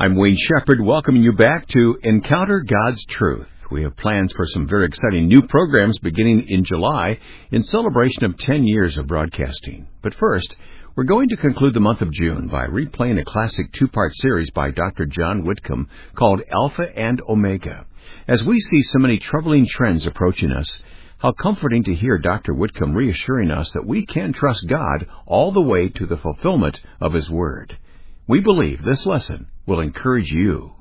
I'm Wayne Shepherd, welcoming you back to Encounter God's Truth. We have plans for some very exciting new programs beginning in July in celebration of 10 years of broadcasting. But first, we're going to conclude the month of June by replaying a classic two-part series by Dr. John Whitcomb called Alpha and Omega. As we see so many troubling trends approaching us, how comforting to hear Dr. Whitcomb reassuring us that we can trust God all the way to the fulfillment of His Word. We believe this lesson will encourage you.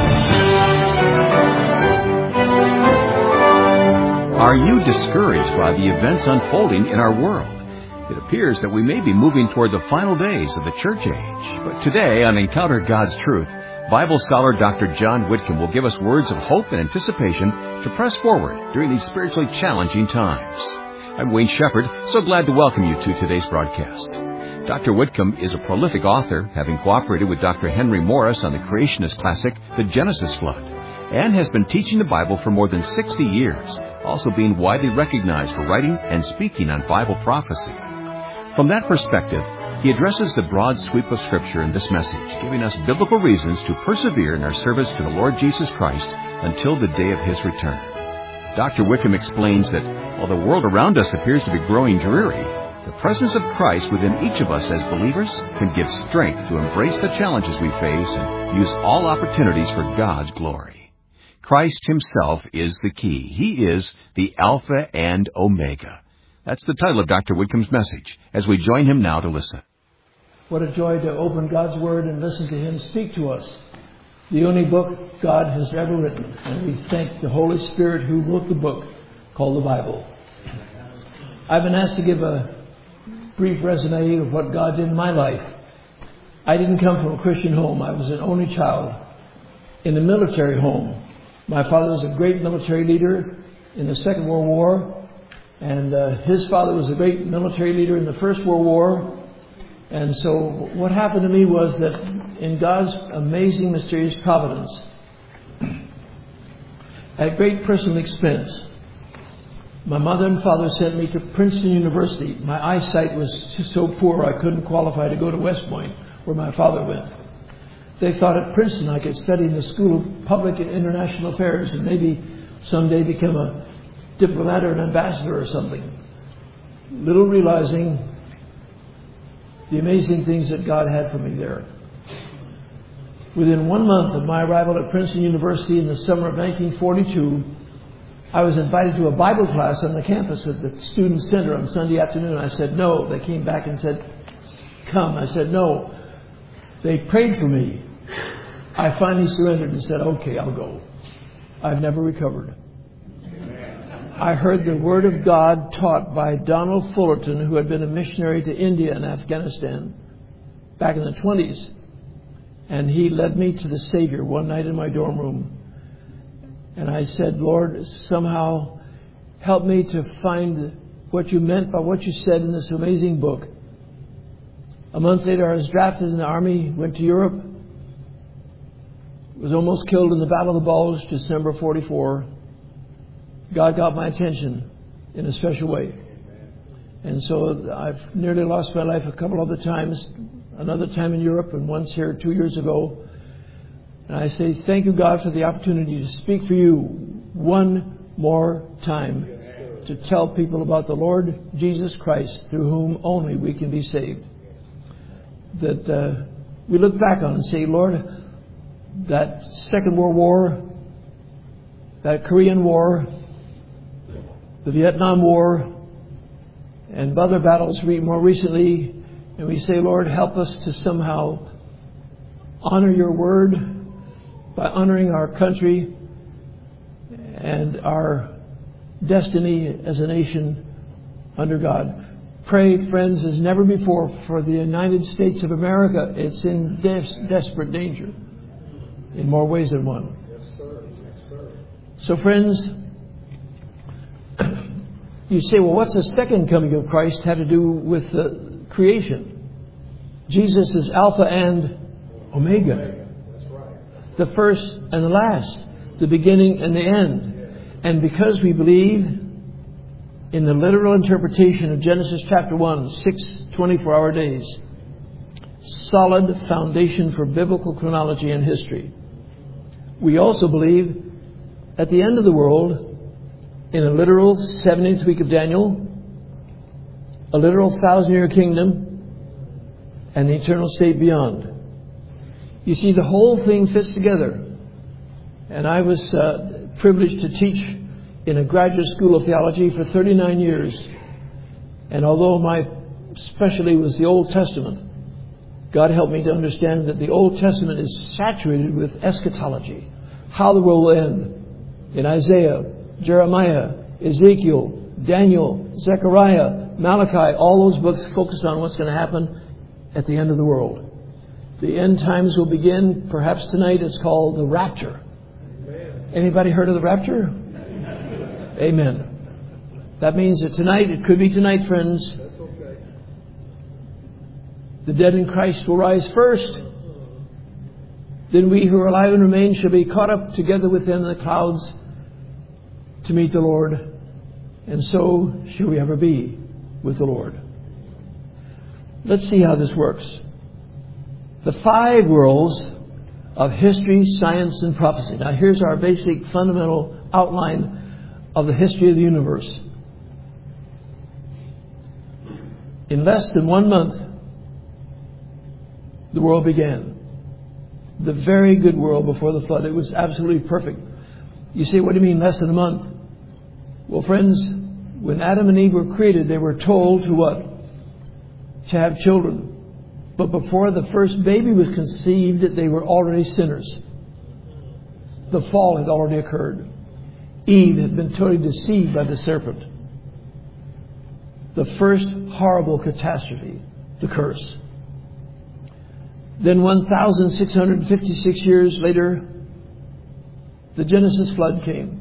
Are you discouraged by the events unfolding in our world? It appears that we may be moving toward the final days of the church age. But today on Encounter God's Truth, Bible scholar Dr. John Whitcomb will give us words of hope and anticipation to press forward during these spiritually challenging times. I'm Wayne Shepherd, so glad to welcome you to today's broadcast. Dr. Whitcomb is a prolific author, having cooperated with Dr. Henry Morris on the creationist classic, The Genesis Flood, and has been teaching the Bible for more than 60 years, also being widely recognized for writing and speaking on Bible prophecy. From that perspective, he addresses the broad sweep of Scripture in this message, giving us biblical reasons to persevere in our service to the Lord Jesus Christ until the day of His return. Dr. Whitcomb explains that while the world around us appears to be growing dreary, the presence of Christ within each of us as believers can give strength to embrace the challenges we face and use all opportunities for God's glory. Christ Himself is the key. He is the Alpha and Omega. That's the title of Dr. Whitcomb's message, as we join him now to listen. What a joy to open God's Word and listen to Him speak to us. The only book God has ever written. And we thank the Holy Spirit who wrote the book called the Bible. I've been asked to give a brief resume of what God did in my life. I didn't come from a Christian home. I was an only child in a military home. My father was a great military leader in the Second World War. And his father was a great military leader in the First World War. And so what happened to me was that in God's amazing, mysterious providence, at great personal expense, my mother and father sent me to Princeton University. My eyesight was so poor I couldn't qualify to go to West Point, where my father went. They thought at Princeton I could study in the School of Public and International Affairs and maybe someday become a diplomat or an ambassador or something. Little realizing the amazing things that God had for me there. Within 1 month of my arrival at Princeton University in the summer of 1942, I was invited to a Bible class on the campus at the Student Center on Sunday afternoon. I said no. They came back and said, come. I said no. They prayed for me. I finally surrendered and said, okay, I'll go. I've never recovered. I heard the Word of God taught by Donald Fullerton, who had been a missionary to India and Afghanistan back in the 20s. And he led me to the Savior one night in my dorm room. And I said, Lord, somehow help me to find what you meant by what you said in this amazing book. A month later, I was drafted in the Army, went to Europe, was almost killed in the Battle of the Bulge, December 44. God got my attention in a special way. And so I've nearly lost my life a couple other times, another time in Europe and once here 2 years ago. And I say, thank you, God, for the opportunity to speak for you one more time, to tell people about the Lord Jesus Christ, through whom only we can be saved. That we look back on and say, Lord, that Second World War, that Korean War, the Vietnam War, and other battles more recently, and we say, Lord, help us to somehow honor your word by honoring our country and our destiny as a nation under God. Pray, friends, as never before for the United States of America. It's in desperate danger in more ways than one. So, friends, you say, well, what's the second coming of Christ have to do with the creation? Jesus is Alpha and Omega. The first and the last. The beginning and the end. And because we believe in the literal interpretation of Genesis chapter 1, 6 24-hour days, solid foundation for biblical chronology and history. We also believe at the end of the world, in a literal 70th week of Daniel, a literal 1,000-year kingdom, and the eternal state beyond. You see, the whole thing fits together. And I was privileged to teach in a graduate school of theology for 39 years. And although my specialty was the Old Testament, God helped me to understand that the Old Testament is saturated with eschatology, how the world will end. In Isaiah, Jeremiah, Ezekiel, Daniel, Zechariah, Malachi, all those books focus on what's going to happen at the end of the world. The end times will begin, perhaps tonight. It's called the rapture. Anybody heard of the rapture? Amen. That means that tonight, it could be tonight, friends. The dead in Christ will rise first. Then we who are alive and remain shall be caught up together with them in the clouds to meet the Lord. And so shall we ever be with the Lord. Let's see how this works. The 5 worlds of history, science, and prophecy. Now here's our basic fundamental outline of the history of the universe. In less than 1 month, the world began. The very good world before the flood. It was absolutely perfect. You say, what do you mean less than a month? Well, friends, when Adam and Eve were created, they were told to what? To have children. But before the first baby was conceived, they were already sinners. The fall had already occurred. Eve had been totally deceived by the serpent. The first horrible catastrophe, the curse. Then 1,656 years later, the Genesis flood came.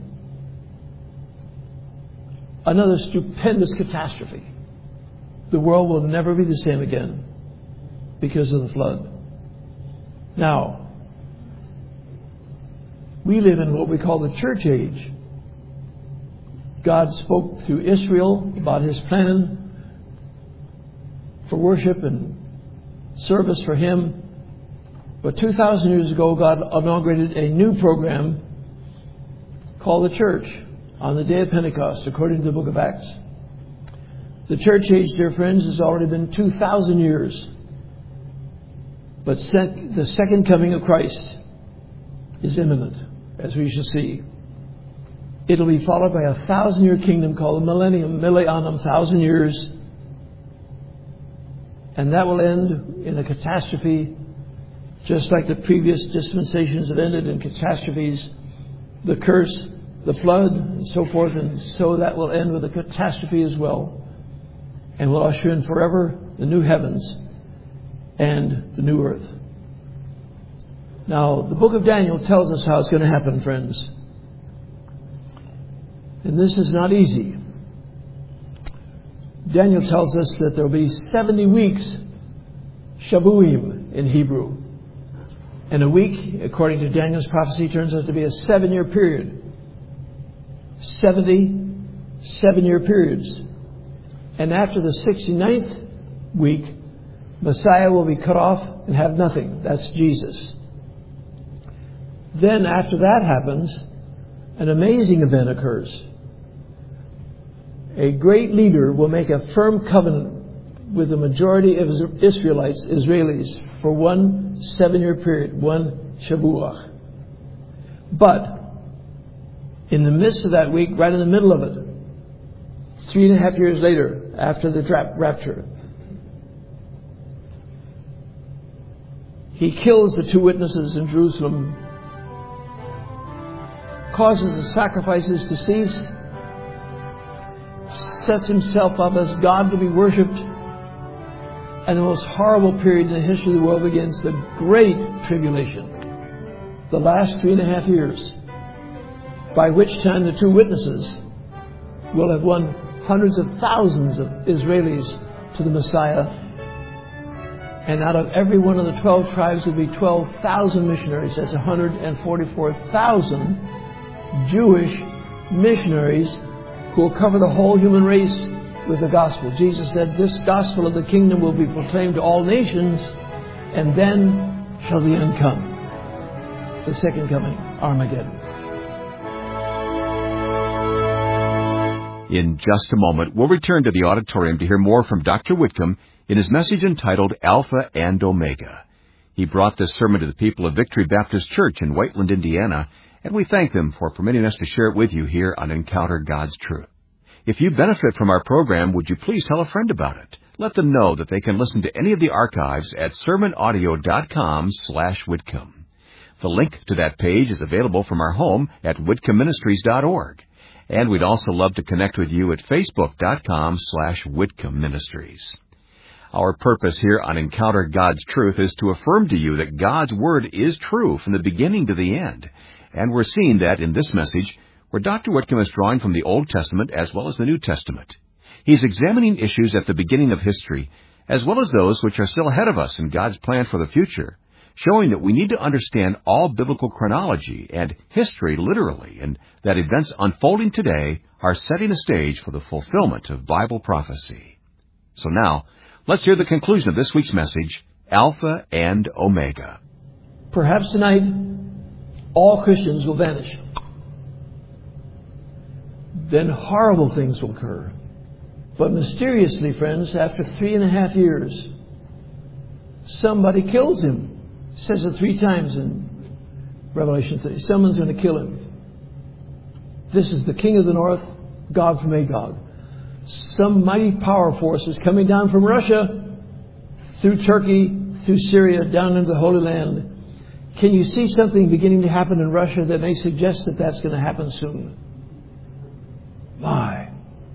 Another stupendous catastrophe. The world will never be the same again because of the flood. Now, we live in what we call the church age. God spoke through Israel about His plan for worship and service for Him. But 2,000 years ago, God inaugurated a new program called the church on the day of Pentecost, according to the book of Acts. The church age, dear friends, has already been 2,000 years. But the second coming of Christ is imminent, as we shall see. It'll be followed by a 1,000-year kingdom called the millennium, 1,000 years. And that will end in a catastrophe, just like the previous dispensations have ended in catastrophes, the curse, the flood, and so forth. And so that will end with a catastrophe as well. And will usher in forever the new heavens and the new earth. Now, the book of Daniel tells us how it's going to happen, friends. And this is not easy. Daniel tells us that there will be 70 weeks, Shavuim in Hebrew. And a week, according to Daniel's prophecy, turns out to be a 7-year period. 70 7-year periods. And after the 69th week, Messiah will be cut off and have nothing. That's Jesus. Then after that happens, an amazing event occurs. A great leader will make a firm covenant with the majority of Israelites, Israelis, for one 7-year period, one Shavuot. But in the midst of that week, right in the middle of it, 3.5 years later, after the rapture, He kills the 2 witnesses in Jerusalem, causes the sacrifices to cease, sets Himself up as God to be worshipped, and the most horrible period in the history of the world begins, the Great Tribulation, the last 3.5 years, by which time the 2 witnesses will have won hundreds of thousands of Israelis to the Messiah. And out of every one of the 12 tribes will be 12,000 missionaries. That's 144,000 Jewish missionaries who will cover the whole human race with the gospel. Jesus said, this gospel of the kingdom will be proclaimed to all nations, And then shall the end come. The second coming, Armageddon. In just a moment, we'll return to the auditorium to hear more from Dr. Whitcomb in his message entitled Alpha and Omega. He brought this sermon to the people of Victory Baptist Church in Whiteland, Indiana, and we thank them for permitting us to share it with you here on Encounter God's Truth. If you benefit from our program, would you please tell a friend about it? Let them know that they can listen to any of the archives at sermonaudio.com/Whitcomb. The link to that page is available from our home at whitcombministries.org. And we'd also love to connect with you at facebook.com/Whitcomb Ministries. Our purpose here on Encounter God's Truth is to affirm to you that God's Word is true from the beginning to the end. And we're seeing that in this message, where Dr. Whitcomb is drawing from the Old Testament as well as the New Testament. He's examining issues at the beginning of history, as well as those which are still ahead of us in God's plan for the future, showing that we need to understand all biblical chronology and history literally, and that events unfolding today are setting a stage for the fulfillment of Bible prophecy. So now, let's hear the conclusion of this week's message, Alpha and Omega. Perhaps tonight, all Christians will vanish. Then horrible things will occur. But mysteriously, friends, after 3.5 years, somebody kills him. It says it 3 times in Revelation 3. Someone's going to kill him. This is the king of the north, Gog from Magog. Some mighty power force is coming down from Russia, through Turkey, through Syria, down into the Holy Land. Can you see something beginning to happen in Russia that may suggest that that's going to happen soon? My.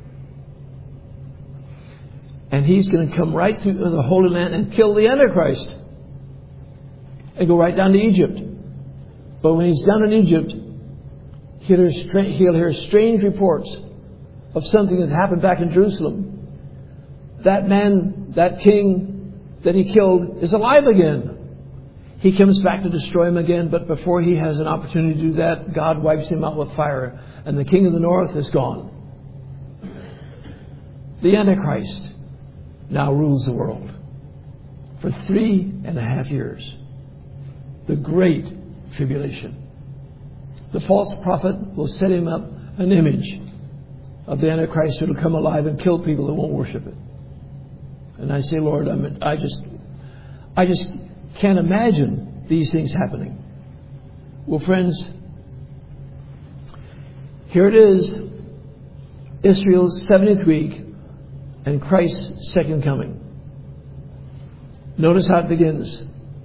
And he's going to come right through the Holy Land and kill the Antichrist. And go right down to Egypt. But when he's down in Egypt, he'll hear strange reports of something that happened back in Jerusalem. That man, that king that he killed is alive again. He comes back to destroy him again, but before he has an opportunity to do that, God wipes him out with fire. And the king of the north is gone. The Antichrist now rules the world for 3.5 years. The great tribulation. The false prophet will set him up an image of the Antichrist who will come alive and kill people who won't worship it. And I say, Lord, I just can't imagine these things happening. Well, friends, here it is, Israel's 70th week and Christ's second coming. Notice how it begins.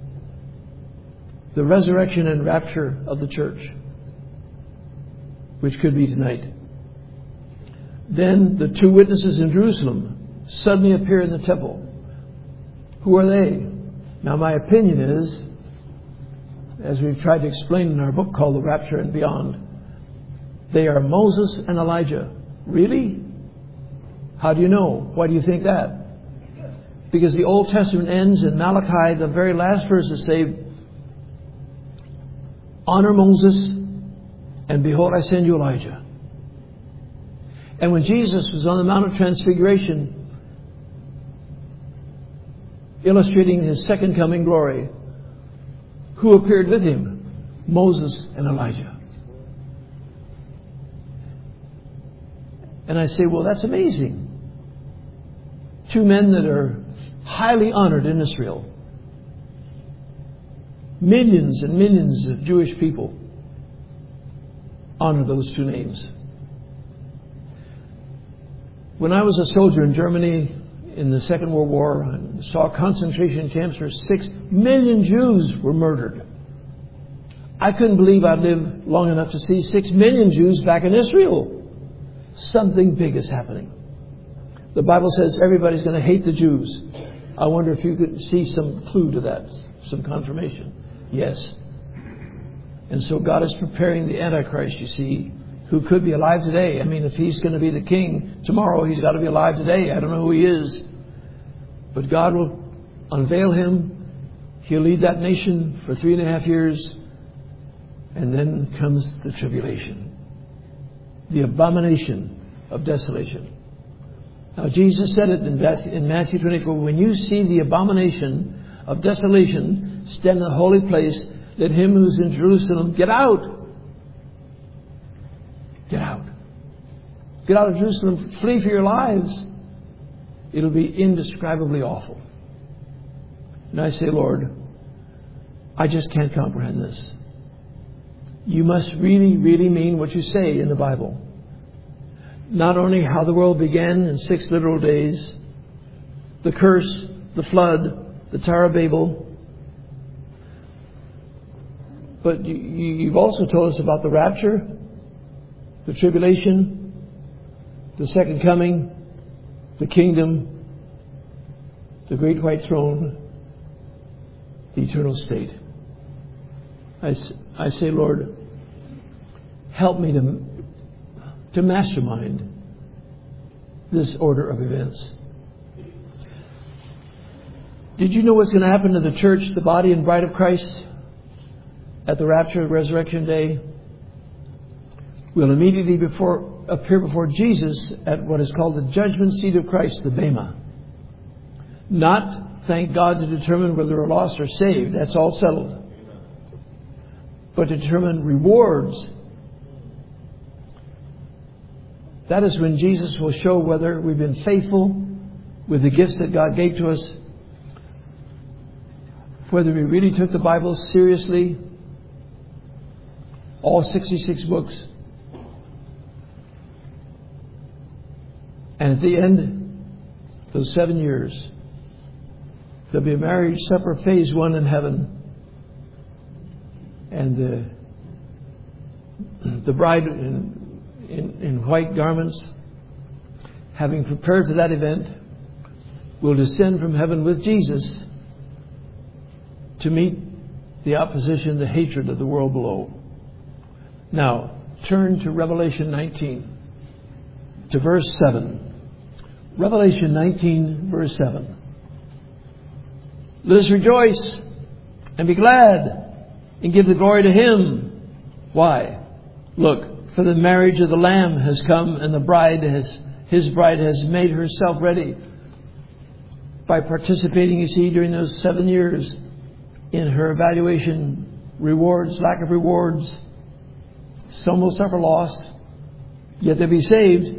The resurrection and rapture of the church, which could be tonight. Then the 2 witnesses in Jerusalem suddenly appear in the temple. Who are they? Now, my opinion is, as we've tried to explain in our book called The Rapture and Beyond, they are Moses and Elijah. Really? How do you know? Why do you think that? Because the Old Testament ends in Malachi, the very last verses say, honor Moses, and behold, I send you Elijah. And when Jesus was on the Mount of Transfiguration, illustrating his second coming glory, who appeared with him? Moses and Elijah. And I say, well, that's amazing. 2 men that are highly honored in Israel. Millions and millions of Jewish people honor those 2 names. When I was a soldier in Germany in the Second World War and saw concentration camps where 6 million Jews were murdered, I couldn't believe I'd lived long enough to see 6 million Jews back in Israel. Something big is happening. The Bible says everybody's going to hate the Jews. I wonder if you could see some clue to that, some confirmation. Yes. And so God is preparing the Antichrist, you see, who could be alive today. I mean, if he's going to be the king tomorrow, he's got to be alive today. I don't know who he is. But God will unveil him. He'll lead that nation for 3.5 years. And then comes the tribulation. The abomination of desolation. Now, Jesus said it in Matthew 24. When you see the abomination of desolation stand in the holy place. Let him who's in Jerusalem get out. Get out. Get out of Jerusalem. Flee for your lives. It'll be indescribably awful. And I say, Lord, I just can't comprehend this. You must really, really mean what you say in the Bible. Not only how the world began in 6 literal days, the curse, the flood, the Tower of Babel, but you've also told us about the rapture, the tribulation, the second coming, the kingdom, the great white throne, the eternal state. I say, Lord, help me to mastermind this order of events. Did you know what's going to happen to the church, the body and bride of Christ, at the rapture, resurrection day? We'll immediately appear before Jesus at what is called the judgment seat of Christ, the Bema. Not, thank God, to determine whether we're lost or saved. That's all settled. But to determine rewards. That is when Jesus will show whether we've been faithful with the gifts that God gave to us, whether we really took the Bible seriously, all 66 books. And at the end, those 7 years, there'll be a marriage supper, phase 1 in heaven. And the bride in white garments, having prepared for that event, will descend from heaven with Jesus to meet the opposition, the hatred of the world below. Now, turn to Revelation 19, to verse 7. Revelation 19, verse 7. Let us rejoice and be glad and give the glory to Him. Why? Look, for the marriage of the Lamb has come, and His bride has made herself ready. By participating, you see, during those 7 years in her evaluation, rewards, lack of rewards. Some will suffer loss, yet they'll be saved.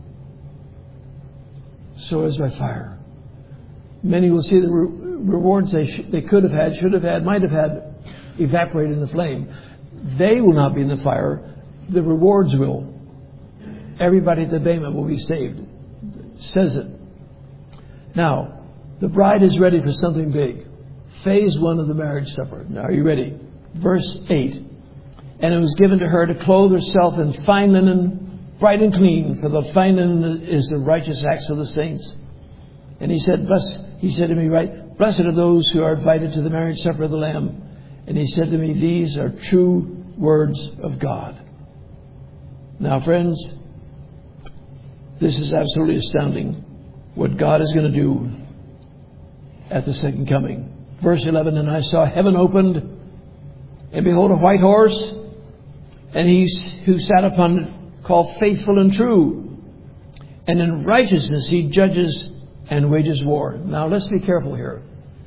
So as by fire. Many will see the rewards they could have had, should have had, might have had, evaporate in the flame. They will not be in the fire. The rewards will. Everybody at the Bema will be saved. It says it. Now, the bride is ready for something big. Phase 1 of the marriage supper. Now, are you ready? Verse 8. And it was given to her to clothe herself in fine linen, bright and clean, for the fine linen is the righteous acts of the saints. And he said to me, right, blessed are those who are invited to the marriage supper of the Lamb. And he said to me, these are true words of God. Now, friends, this is absolutely astounding what God is going to do at the second coming. Verse 11, and I saw heaven opened, and behold, a white horse, and he who sat upon it called Faithful and True. And in righteousness he judges and wages war. Now, let's be careful here.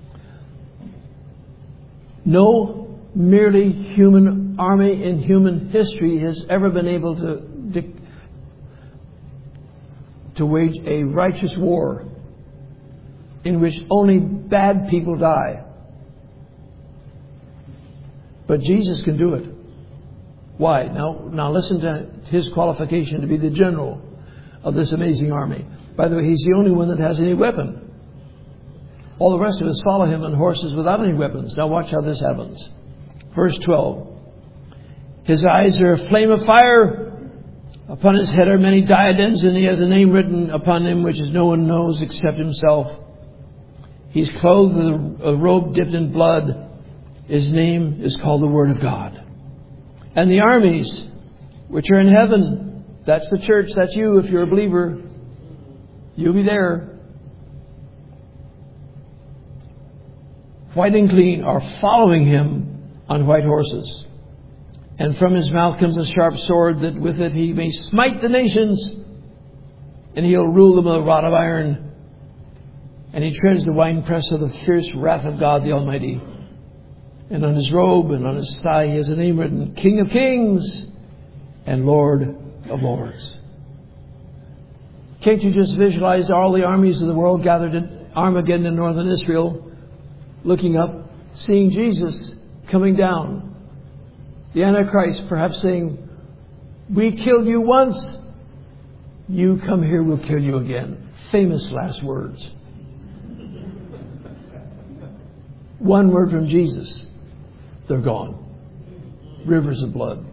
No merely human army in human history has ever been able to wage a righteous war in which only bad people die. But Jesus can do it. Why? Now listen to His qualification to be the general of this amazing army. By the way, He's the only one that has any weapon. All the rest of us follow Him on horses without any weapons. Now watch how this happens. Verse 12. His eyes are a flame of fire. Upon His head are many diadems, and He has a name written upon Him which no one knows except Himself. He's clothed with a robe dipped in blood. His name is called the Word of God. And the armies which are in heaven, that's the church, that's you if you're a believer. You'll be there. White and clean are following Him on white horses. And from His mouth comes a sharp sword, that with it He may smite the nations, and He'll rule them with a rod of iron. And he treads the winepress of the fierce wrath of God the Almighty. And on his robe and on his thigh he has a name written, King of Kings and Lord of Lords. Can't you just visualize all the armies of the world gathered at Armageddon in northern Israel, looking up, seeing Jesus coming down? The Antichrist perhaps saying, we killed you once. You come here, we'll kill you again. Famous last words. One word from Jesus, they're gone. Rivers of blood.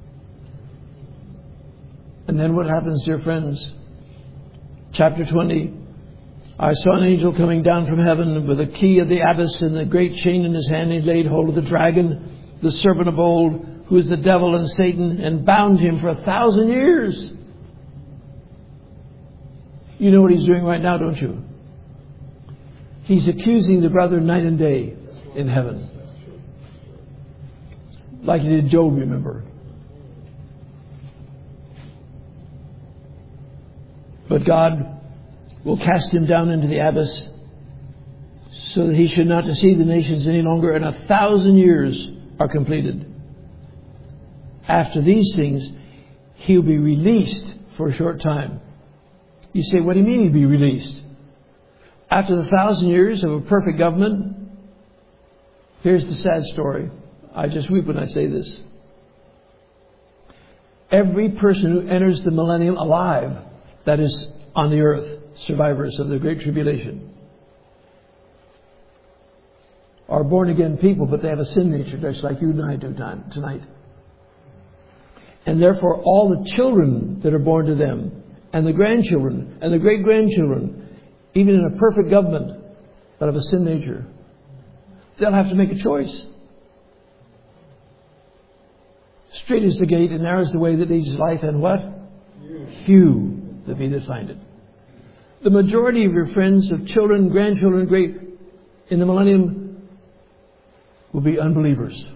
And then what happens, dear friends? Chapter 20. I saw an angel coming down from heaven with a key of the abyss and a great chain in his hand. He laid hold of the dragon, the serpent of old, who is the devil and Satan, and bound him for 1,000 years. You know what he's doing right now, don't you? He's accusing the brethren night and day in heaven. Like he did Job, remember. But God will cast him down into the abyss so that he should not deceive the nations any longer, and 1,000 years are completed. After these things, he'll be released for a short time. You say, what do you mean he'll be released? After the 1,000 years of a perfect government, here's the sad story. I just weep when I say this. Every person who enters the millennium alive, that is on the earth, survivors of the Great Tribulation, are born again people, but they have a sin nature just like you and I do tonight. And therefore all the children that are born to them, and the grandchildren, and the great-grandchildren, even in a perfect government, but of a sin nature, they'll have to make a choice. Straight is the gate, and narrow is the way that leads to life, and what? Few there be that find it. The majority of your friends, of children, grandchildren, great, in the millennium, will be unbelievers.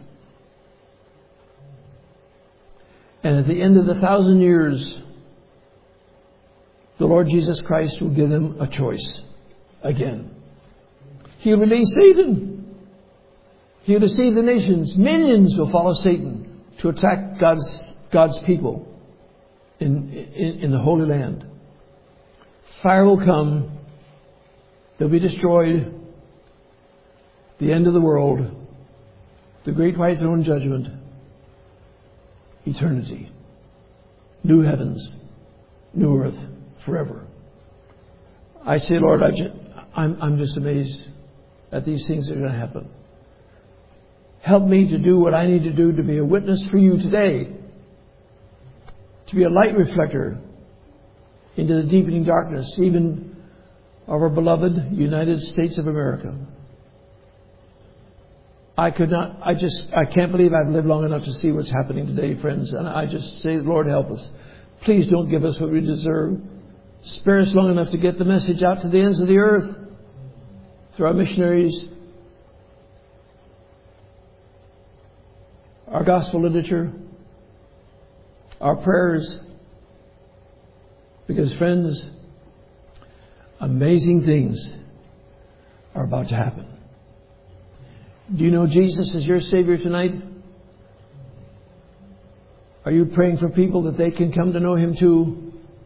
And at the end of the 1,000 years, the Lord Jesus Christ will give them a choice again. He'll release Satan. He'll deceive the nations. Millions will follow Satan to attack God's people in the Holy Land. Fire will come. They'll be destroyed. The end of the world. The great white throne judgment. Eternity. New heavens. New earth. Forever. I say, Lord, I'm just amazed at these things that are going to happen. Help me to do what I need to do to be a witness for you today. To be a light reflector into the deepening darkness, even of our beloved United States of America. I can't believe I've lived long enough to see what's happening today, friends. And I just say, Lord, help us. Please don't give us what we deserve. Spare us long enough to get the message out to the ends of the earth through our missionaries, our gospel literature, our prayers. Because, friends, amazing things are about to happen. Do you know Jesus is your Savior tonight? Are you praying for people that they can come to know Him too?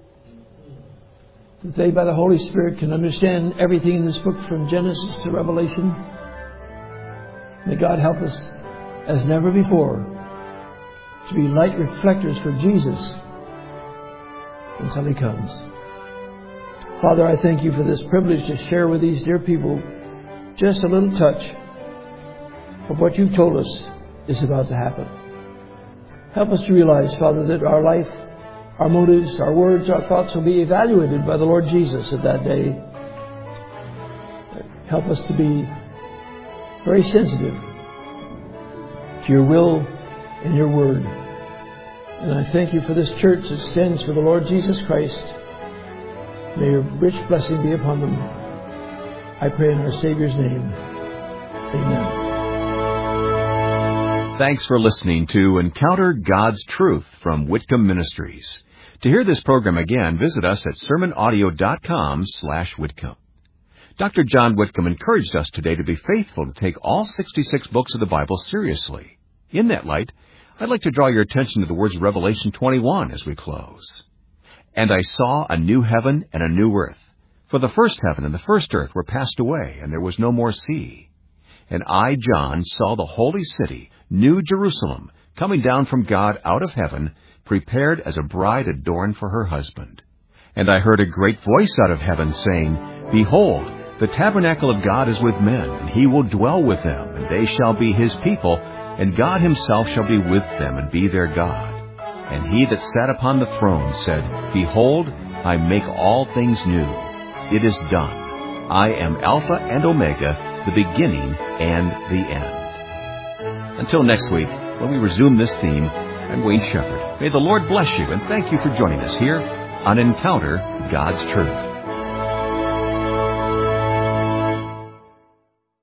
That they, by the Holy Spirit, can understand everything in this book from Genesis to Revelation? May God help us, as never before, to be light reflectors for Jesus until He comes. Father, I thank You for this privilege to share with these dear people just a little touch of what You've told us is about to happen. Help us to realize, Father, that our life, our motives, our words, our thoughts will be evaluated by the Lord Jesus at that day. Help us to be very sensitive to Your will and Your word. And I thank You for this church that stands for the Lord Jesus Christ. May Your rich blessing be upon them. I pray in our Savior's name. Amen. Thanks for listening to Encounter God's Truth from Whitcomb Ministries. To hear this program again, visit us at sermonaudio.com/Whitcomb. Dr. John Whitcomb encouraged us today to be faithful to take all 66 books of the Bible seriously. In that light, I'd like to draw your attention to the words of Revelation 21 as we close. And I saw a new heaven and a new earth. For the first heaven and the first earth were passed away, and there was no more sea. And I, John, saw the holy city, New Jerusalem, coming down from God out of heaven, prepared as a bride adorned for her husband. And I heard a great voice out of heaven saying, Behold, the tabernacle of God is with men, and he will dwell with them, and they shall be his people, and God himself shall be with them and be their God. And he that sat upon the throne said, Behold, I make all things new. It is done. I am Alpha and Omega, the beginning and the end. Until next week, when we resume this theme, I'm Wayne Shepherd. May the Lord bless you, and thank you for joining us here on Encounter God's Truth.